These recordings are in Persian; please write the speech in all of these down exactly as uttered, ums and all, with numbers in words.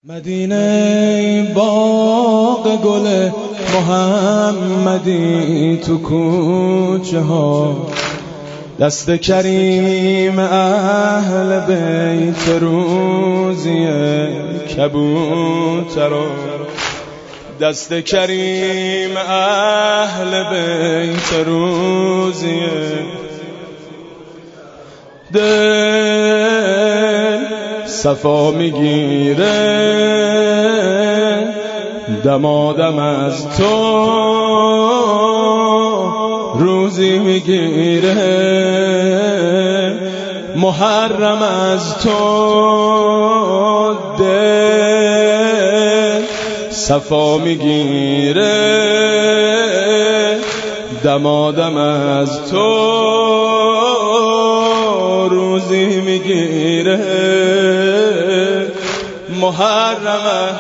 مدینه باغ گل محمدی تو کوچه ها، دست کریم اهل بیت روزی کبوترا، دست کریم اهل بیت روزی دل صفا میگیره دمادم از تو روزی میگیره، محرم از تو دل صفا میگیره، دمادم از تو روزی میگیره، محرم.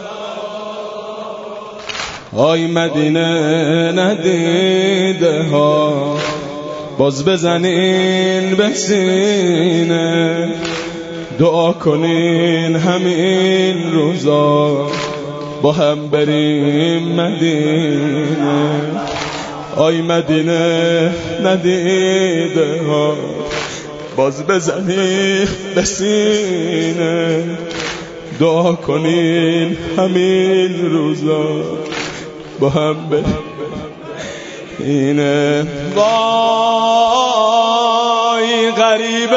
آی مدینه ندیده ها، باز بزنین به سینه، دعا کنین همین روزا با هم بریم مدینه. آی مدینه ندیده ها، باز بزنین به سینه، دعا کنین همین روزا با هم برینه. وای غریب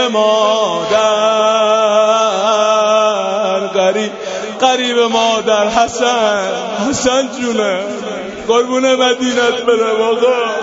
مادر، غریب غریب مادر، حسن حسن جونه قربون مدینت برم آقا.